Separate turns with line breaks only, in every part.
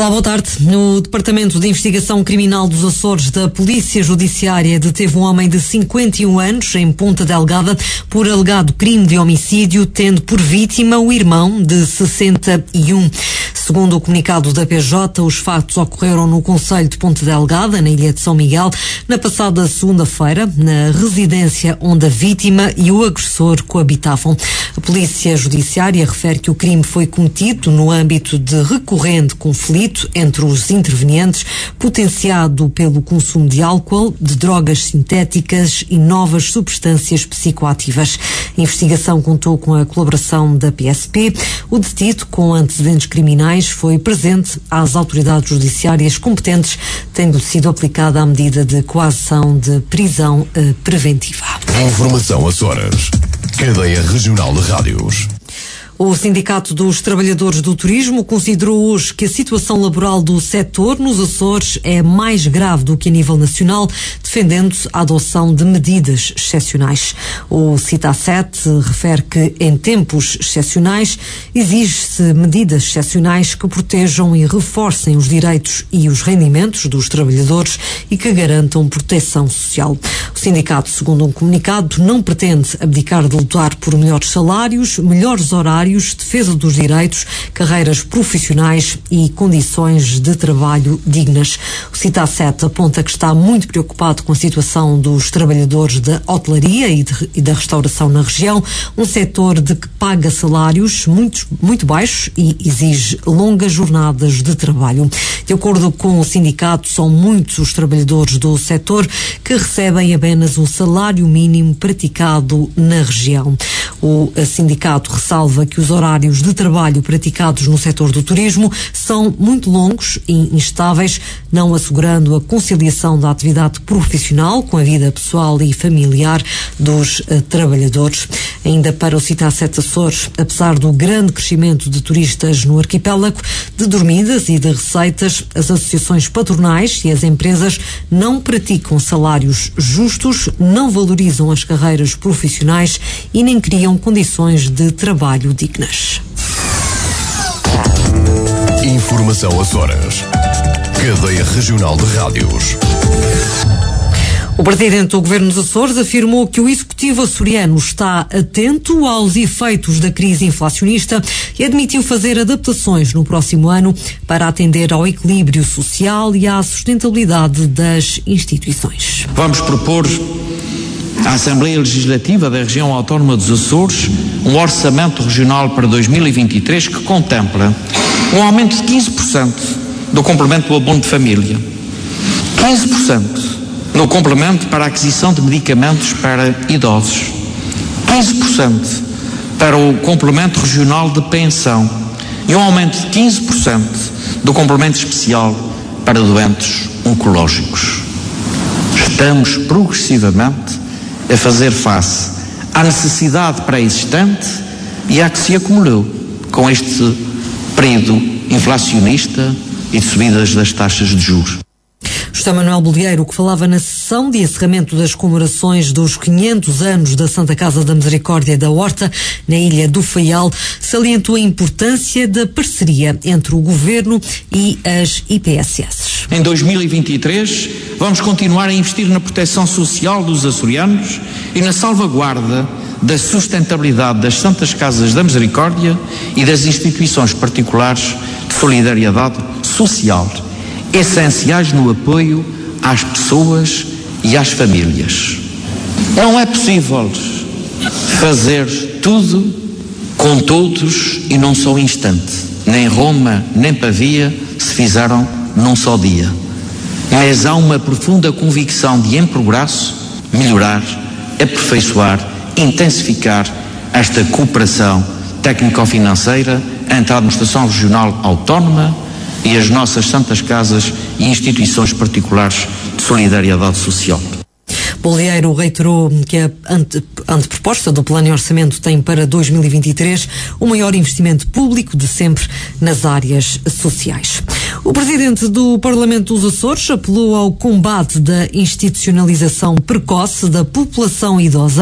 Olá, boa tarde. No Departamento de Investigação Criminal dos Açores da Polícia Judiciária deteve um homem de 51 anos em Ponta Delgada por alegado crime de homicídio, tendo por vítima o irmão de 61. Segundo o comunicado da PJ, os fatos ocorreram no concelho de Ponta Delgada, na Ilha de São Miguel, na passada segunda-feira, na residência onde a vítima e o agressor coabitavam. A Polícia Judiciária refere que o crime foi cometido no âmbito de recorrente conflito entre os intervenientes, potenciado pelo consumo de álcool, de drogas sintéticas e novas substâncias psicoativas. A investigação contou com a colaboração da PSP. O detido, com antecedentes criminais, foi presente às autoridades judiciárias competentes, tendo sido aplicada a medida de coação de prisão preventiva.
Informação Açores. Cadeia Regional de Rádios.
O Sindicato dos Trabalhadores do Turismo considerou hoje que a situação laboral do setor nos Açores é mais grave do que a nível nacional, defendendo-se a adoção de medidas excepcionais. O CITA-7 refere que, em tempos excepcionais, exige-se medidas excepcionais que protejam e reforcem os direitos e os rendimentos dos trabalhadores e que garantam proteção social. O sindicato, segundo um comunicado, não pretende abdicar de lutar por melhores salários, melhores horários, defesa dos direitos, carreiras profissionais e condições de trabalho dignas. O CITA-7 aponta que está muito preocupado com a situação dos trabalhadores da hotelaria e da restauração na região, um setor de que paga salários muito baixos e exige longas jornadas de trabalho. De acordo com o sindicato, são muitos os trabalhadores do setor que recebem apenas o salário mínimo praticado na região. O sindicato ressalva que os horários de trabalho praticados no setor do turismo são muito longos e instáveis, não assegurando a conciliação da atividade profissional com a vida pessoal e familiar dos trabalhadores. Ainda para o CITA-7 Açores, apesar do grande crescimento de turistas no arquipélago, de dormidas e de receitas, as associações patronais e as empresas não praticam salários justos, não valorizam as carreiras profissionais e nem criam condições de trabalho dignas.
Informação Açores. Cadeia Regional de Rádios.
O presidente do Governo dos Açores afirmou que o Executivo açoriano está atento aos efeitos da crise inflacionista e admitiu fazer adaptações no próximo ano para atender ao equilíbrio social e à sustentabilidade das instituições.
Vamos propor à Assembleia Legislativa da Região Autónoma dos Açores um orçamento regional para 2023 que contempla um aumento de 15% do complemento do abono de família, 15% no complemento para a aquisição de medicamentos para idosos, 15% para o complemento regional de pensão e um aumento de 15% do complemento especial para doentes oncológicos. Estamos progressivamente a fazer face à necessidade pré-existente e à que se acumulou com este período inflacionista e de subidas das taxas de juros.
José Manuel Bolieiro, que falava na sessão de encerramento das comemorações dos 500 anos da Santa Casa da Misericórdia da Horta, na Ilha do Faial, salientou a importância da parceria entre o Governo e as IPSS.
Em 2023, vamos continuar a investir na proteção social dos açorianos e na salvaguarda da sustentabilidade das Santas Casas da Misericórdia e das instituições particulares de solidariedade social, essenciais no apoio às pessoas e às famílias. Não é possível fazer tudo com todos e num só instante. Nem Roma, nem Pavia se fizeram num só dia. Mas há uma profunda convicção de, em progresso, melhorar, aperfeiçoar, intensificar esta cooperação técnico-financeira entre a Administração Regional Autónoma e as nossas Santas Casas e instituições particulares de solidariedade social.
Bolieiro reiterou que a anteproposta do Plano de Orçamento tem para 2023 o maior investimento público de sempre nas áreas sociais. O presidente do Parlamento dos Açores apelou ao combate da institucionalização precoce da população idosa,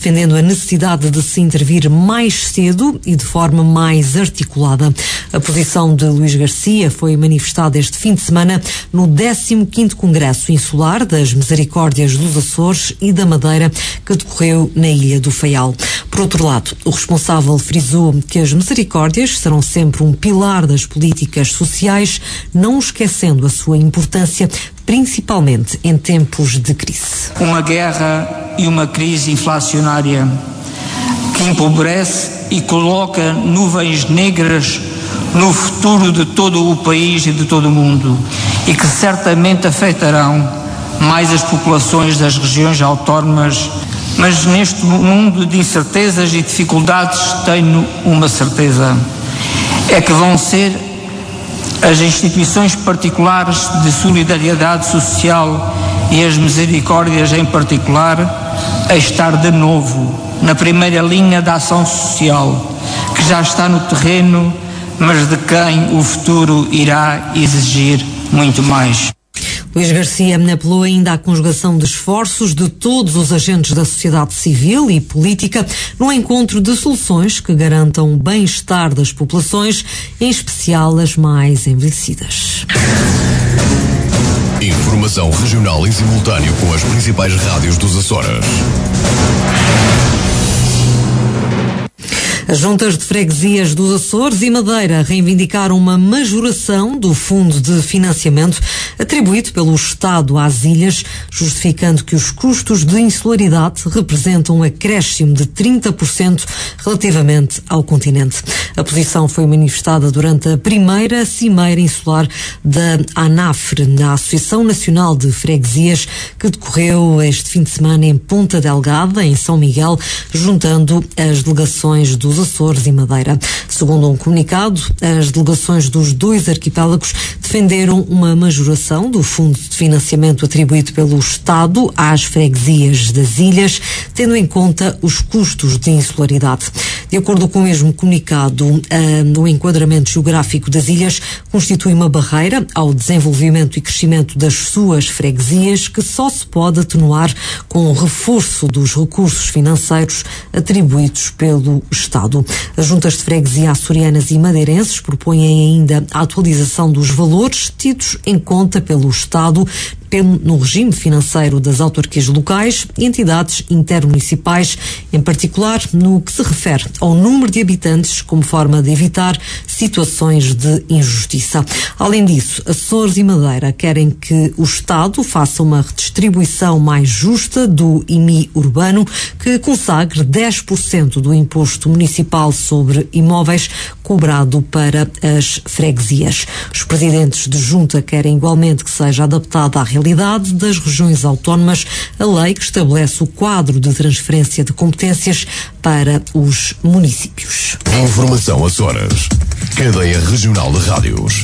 defendendo a necessidade de se intervir mais cedo e de forma mais articulada. A posição de Luís Garcia foi manifestada este fim de semana no 15º Congresso Insular das Misericórdias dos Açores e da Madeira, que decorreu na Ilha do Faial. Por outro lado, o responsável frisou que as misericórdias serão sempre um pilar das políticas sociais, não esquecendo a sua importância, principalmente em tempos de crise.
Uma guerra e uma crise inflacionária que empobrece e coloca nuvens negras no futuro de todo o país e de todo o mundo, e que certamente afetarão mais as populações das regiões autónomas. Mas neste mundo de incertezas e dificuldades tenho uma certeza: é que vão ser as instituições particulares de solidariedade social e as misericórdias em particular a estar de novo na primeira linha da ação social, que já está no terreno, mas de quem o futuro irá exigir muito mais.
Luís Garcia apelou ainda à conjugação de esforços de todos os agentes da sociedade civil e política no encontro de soluções que garantam o bem-estar das populações, em especial as mais envelhecidas.
Informação regional em simultâneo com as principais rádios dos Açores.
As juntas de freguesias dos Açores e Madeira reivindicaram uma majoração do fundo de financiamento atribuído pelo Estado às ilhas, justificando que os custos de insularidade representam um acréscimo de 30% relativamente ao continente. A posição foi manifestada durante a primeira cimeira insular da ANAFRE, na Associação Nacional de Freguesias, que decorreu este fim de semana em Ponta Delgada, em São Miguel, juntando as delegações dos Açores e Madeira. Segundo um comunicado, as delegações dos dois arquipélagos defenderam uma majoração do fundo de financiamento atribuído pelo Estado às freguesias das ilhas, tendo em conta os custos de insularidade. De acordo com o mesmo comunicado, o enquadramento geográfico das ilhas constitui uma barreira ao desenvolvimento e crescimento das suas freguesias, que só se pode atenuar com o reforço dos recursos financeiros atribuídos pelo Estado. As juntas de freguesia açorianas e madeirenses propõem ainda a atualização dos valores tidos em conta pelo Estado no regime financeiro das autarquias locais e entidades intermunicipais, em particular no que se refere ao número de habitantes, como forma de evitar situações de injustiça. Além disso, Açores e Madeira querem que o Estado faça uma redistribuição mais justa do IMI urbano, que consagre 10% do imposto municipal sobre imóveis cobrado para as freguesias. Os presidentes de junta querem igualmente que seja adaptada à realidade das regiões autónomas a lei que estabelece o quadro de transferência de competências para os municípios.
Informação Açores. Cadeia Regional de Rádios.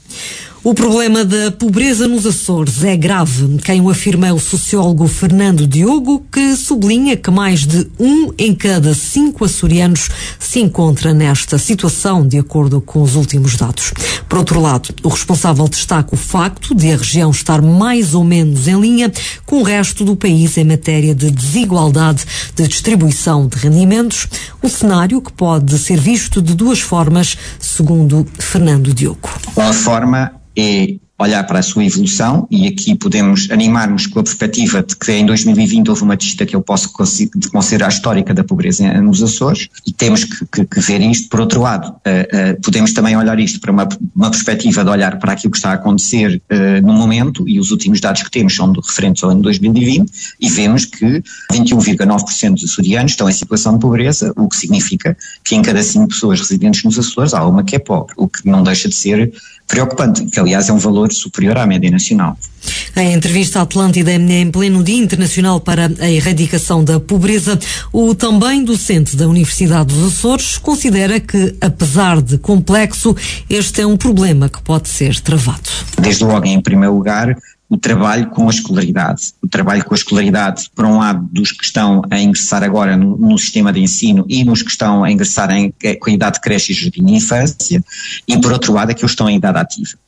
O problema da pobreza nos Açores é grave. Quem o afirma é o sociólogo Fernando Diogo, que sublinha que mais de 1 em cada 5 açorianos se encontra nesta situação, de acordo com os últimos dados. Por outro lado, o responsável destaca o facto de a região estar mais ou menos em linha com o resto do país em matéria de desigualdade de distribuição de rendimentos, um cenário que pode ser visto de duas formas, segundo Fernando Diogo.
Uma forma é olhar para a sua evolução, e aqui podemos animar-nos com a perspectiva de que em 2020 houve uma descida que eu posso considerar histórica da pobreza nos Açores, e temos que ver isto. Por outro lado, podemos também olhar isto para uma perspectiva de olhar para aquilo que está a acontecer no momento, e os últimos dados que temos são referentes ao ano 2020, e vemos que 21,9% dos açorianos estão em situação de pobreza, o que significa que em cada 5 pessoas residentes nos Açores há uma que é pobre, o que não deixa de ser preocupante, que aliás é um valor superior à média nacional.
Em entrevista à Atlântida, em pleno Dia Internacional para a Erradicação da Pobreza, o também docente da Universidade dos Açores considera que, apesar de complexo, este é um problema que pode ser travado.
Desde logo, em primeiro lugar, o trabalho com a escolaridade. O trabalho com a escolaridade, por um lado, dos que estão a ingressar agora no sistema de ensino e nos que estão a ingressar com a idade de creche e jardim de infância, e por outro lado, aqueles que estão em idade ativa.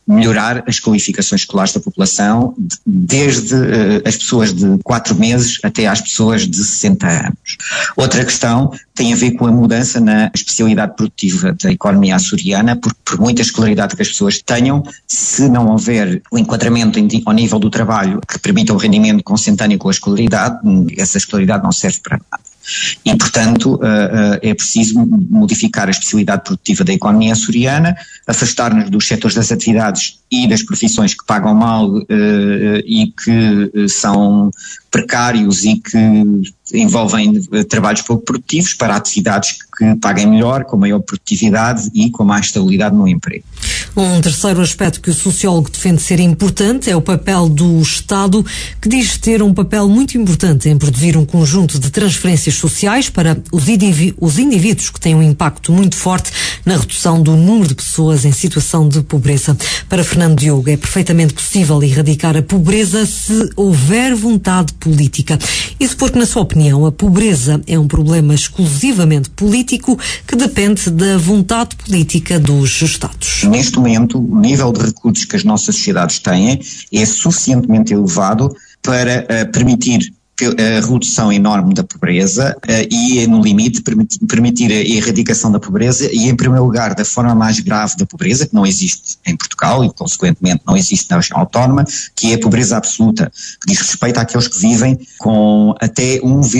melhorar as qualificações escolares da população, desde as pessoas de 4 meses até às pessoas de 60 anos. Outra questão tem a ver com a mudança na especialidade produtiva da economia açoriana, porque por muita escolaridade que as pessoas tenham, se não houver o enquadramento ao nível do trabalho que permita o rendimento consentâneo com a escolaridade, essa escolaridade não serve para nada. E, portanto, é preciso modificar a especialidade produtiva da economia açoriana, afastar-nos dos setores das atividades e das profissões que pagam mal e que são precários e que envolvem trabalhos pouco produtivos para atividades que paguem melhor, com maior produtividade e com mais estabilidade no emprego.
Um terceiro aspecto que o sociólogo defende ser importante é o papel do Estado, que diz ter um papel muito importante em produzir um conjunto de transferências sociais para os indivíduos que têm um impacto muito forte na redução do número de pessoas em situação de pobreza. Para Fernando Diogo, é perfeitamente possível erradicar a pobreza se houver vontade política. Isso porque, na sua opinião, a pobreza é um problema exclusivamente político que depende da vontade política dos Estados.
Neste momento, o nível de recursos que as nossas sociedades têm é suficientemente elevado para permitir a redução enorme da pobreza e, no limite, permitir a erradicação da pobreza e, em primeiro lugar, da forma mais grave da pobreza, que não existe em Portugal e, consequentemente, não existe na região autónoma, que é a pobreza absoluta, que diz respeito àqueles que vivem com até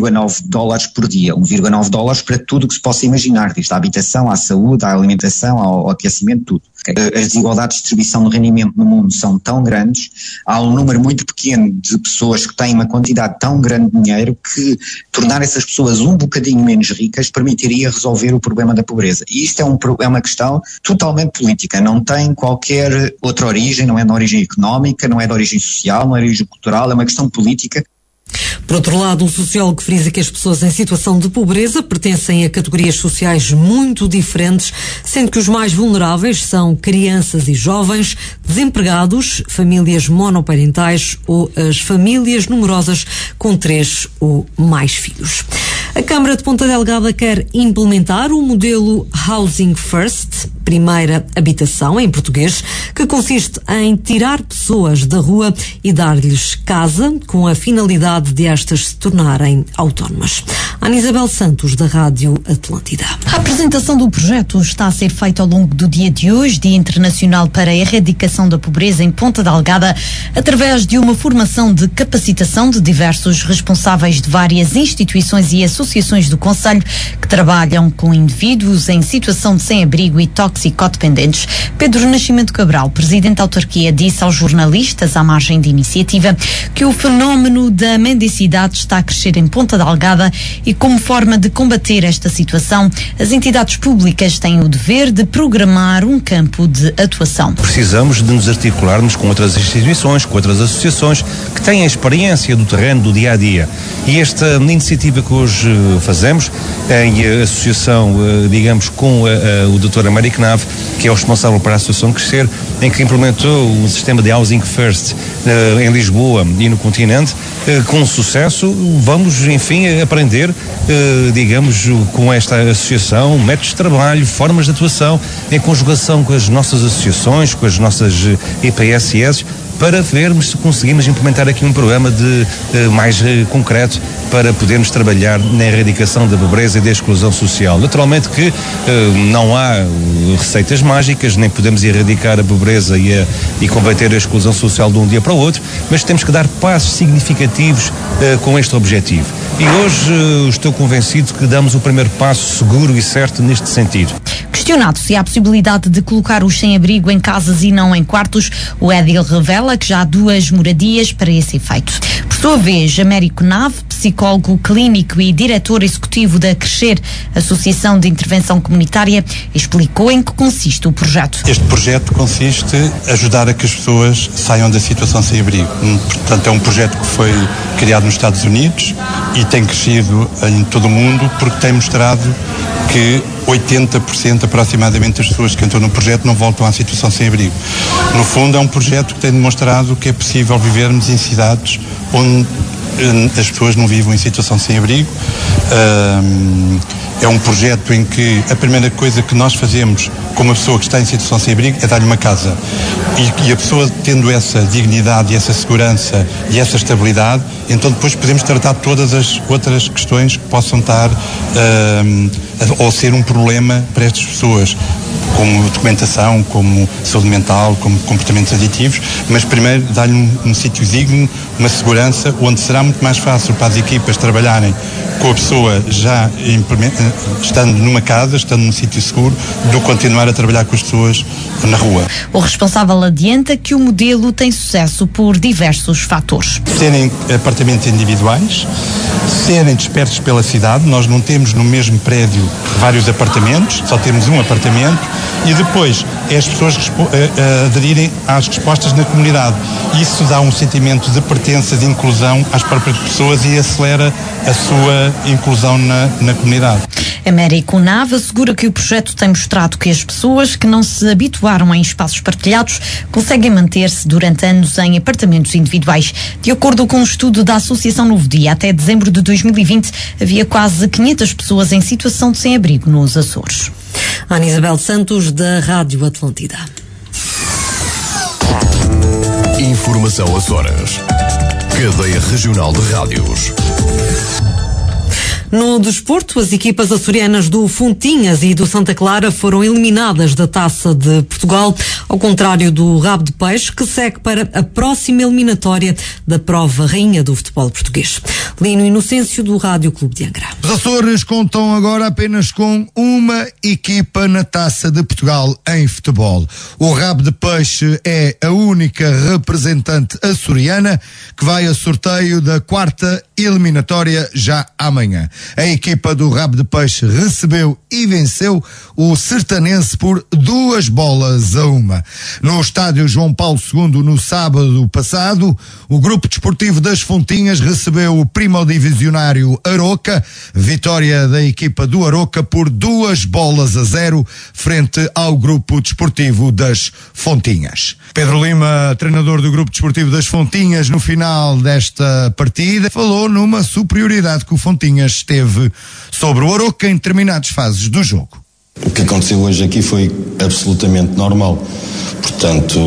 $1,9 por dia. $1,9 para tudo o que se possa imaginar, desde a habitação, à saúde, à alimentação, ao aquecimento, tudo. As desigualdades de distribuição do rendimento no mundo são tão grandes, há um número muito pequeno de pessoas que têm uma quantidade tão grande de dinheiro que tornar essas pessoas um bocadinho menos ricas permitiria resolver o problema da pobreza. E isto é uma questão totalmente política, não tem qualquer outra origem, não é de origem económica, não é de origem social, não é de origem cultural, é uma questão política.
Por outro lado, o sociólogo frisa que as pessoas em situação de pobreza pertencem a categorias sociais muito diferentes, sendo que os mais vulneráveis são crianças e jovens, desempregados, famílias monoparentais ou as famílias numerosas com 3 ou mais filhos. A Câmara de Ponta Delgada quer implementar o modelo Housing First, primeira habitação em português, que consiste em tirar pessoas da rua e dar-lhes casa com a finalidade de estas se tornarem autónomas. Ana Isabel Santos, da Rádio Atlântida.
A apresentação do projeto está a ser feita ao longo do dia de hoje, Dia Internacional para a Erradicação da Pobreza em Ponta Delgada, através de uma formação de capacitação de diversos responsáveis de várias instituições e associações do concelho que trabalham com indivíduos em situação de sem-abrigo e toxicodependentes. Pedro Nascimento Cabral, presidente da autarquia, disse aos jornalistas à margem de iniciativa que o fenómeno da mendicidade está a crescer em Ponta Delgada e, como forma de combater esta situação, as entidades públicas têm o dever de programar um campo de atuação.
Precisamos de nos articularmos com outras instituições, com outras associações que têm a experiência do terreno, do dia a dia. E esta iniciativa que hoje fazemos, em associação, digamos, com o Dr. Américo Nave, que é o responsável para a Associação Crescer, em que implementou um sistema de Housing First em Lisboa e no continente, com sucesso. Vamos, enfim, aprender, digamos, com esta associação, métodos de trabalho, formas de atuação, em conjugação com as nossas associações, com as nossas EPSS, para vermos se conseguimos implementar aqui um programa mais concreto para podermos trabalhar na erradicação da pobreza e da exclusão social. Naturalmente que não há receitas mágicas, nem podemos erradicar a pobreza e combater a exclusão social de um dia para o outro, mas temos que dar passos significativos com este objetivo. E hoje estou convencido que damos o primeiro passo seguro e certo neste sentido.
Questionado se há possibilidade de colocar os sem-abrigo em casas e não em quartos, o Edil revela que já há 2 moradias para esse efeito. Por sua vez, Américo Nave, psicólogo clínico e diretor executivo da Crescer, Associação de Intervenção Comunitária, explicou em que consiste o projeto.
Este projeto consiste em ajudar a que as pessoas saiam da situação sem abrigo. Portanto, é um projeto que foi criado nos Estados Unidos e tem crescido em todo o mundo porque tem mostrado que 80% aproximadamente das pessoas que entram no projeto não voltam à situação sem abrigo. No fundo, é um projeto que tem demonstrado que é possível vivermos em cidades onde as pessoas não vivam em situação sem abrigo. É um projeto em que a primeira coisa que nós fazemos com uma pessoa que está em situação sem abrigo é dar-lhe uma casa. E a pessoa tendo essa dignidade e essa segurança e essa estabilidade, então depois podemos tratar todas as outras questões que possam estar ou ser um problema para estas pessoas, como documentação, como saúde mental, como comportamentos aditivos, mas primeiro dar-lhe um sítio digno, uma segurança, onde será muito mais fácil para as equipas trabalharem com a pessoa já estando numa casa, estando num sítio seguro, do que continuar a trabalhar com as pessoas na rua.
O responsável adianta que o modelo tem sucesso por diversos fatores.
Serem apartamentos individuais, serem dispersos pela cidade, nós não temos no mesmo prédio vários apartamentos, só temos um apartamento, e depois é as pessoas aderirem às respostas na comunidade. Isso dá um sentimento de pertença, de inclusão às próprias pessoas e acelera a sua inclusão na comunidade.
Américo Nava assegura que o projeto tem mostrado que as pessoas que não se habituaram em espaços partilhados conseguem manter-se durante anos em apartamentos individuais. De acordo com um estudo da Associação Novo Dia, até dezembro de 2020 havia quase 500 pessoas em situação de sem-abrigo nos Açores.
Ana Isabel Santos, da Rádio Atlântida.
Informação Açores. Cadeia Regional de Rádios.
No desporto, as equipas açorianas do Fontinhas e do Santa Clara foram eliminadas da Taça de Portugal, ao contrário do Rabo de Peixe, que segue para a próxima eliminatória da prova rainha do futebol português. Lino Inocêncio, do Rádio Clube de Angra.
Os Açores contam agora apenas com uma equipa na Taça de Portugal em futebol. O Rabo de Peixe é a única representante açoriana que vai a sorteio da quarta eliminatória já amanhã. A equipa do Rabo de Peixe recebeu e venceu o Sertanense por 2-1. No estádio João Paulo II, no sábado passado, o Grupo Desportivo das Fontinhas recebeu o primodivisionário Aroca, vitória da equipa do Aroca por 2-0 frente ao Grupo Desportivo das Fontinhas. Pedro Lima, treinador do Grupo Desportivo das Fontinhas, no final desta partida, falou numa superioridade que o Fontinhas teve sobre o Aroca em determinadas fases do jogo.
O que aconteceu hoje aqui foi absolutamente normal. Portanto,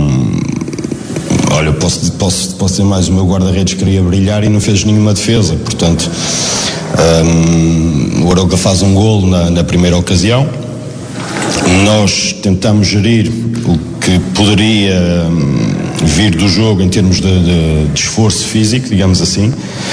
olha, posso dizer mais, o meu guarda-redes queria brilhar e não fez nenhuma defesa. Portanto, o Aroca faz um golo na primeira ocasião. Nós tentamos gerir o que poderia vir do jogo em termos de esforço físico, digamos assim.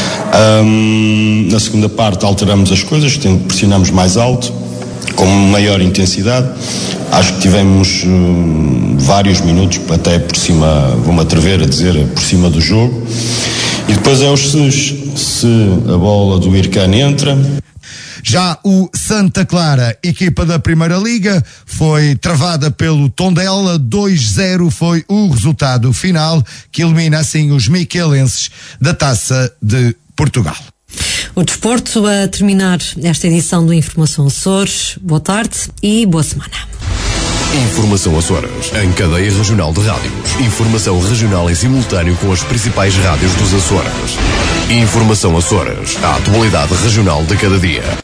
Na segunda parte alteramos as coisas, pressionamos mais alto, com maior intensidade. Acho que tivemos vários minutos, até por cima, vou-me atrever a dizer, por cima do jogo. E depois é os se a bola do Ircane entra.
Já o Santa Clara, equipa da Primeira Liga, foi travada pelo Tondela. 2-0 foi o resultado final, que elimina assim os miquelenses da Taça de Portugal.
O desporto a terminar esta edição do Informação Açores. Boa tarde e boa semana.
Informação Açores, em cadeia regional de rádios. Informação regional em simultâneo com as principais rádios dos Açores. Informação Açores, a atualidade regional de cada dia.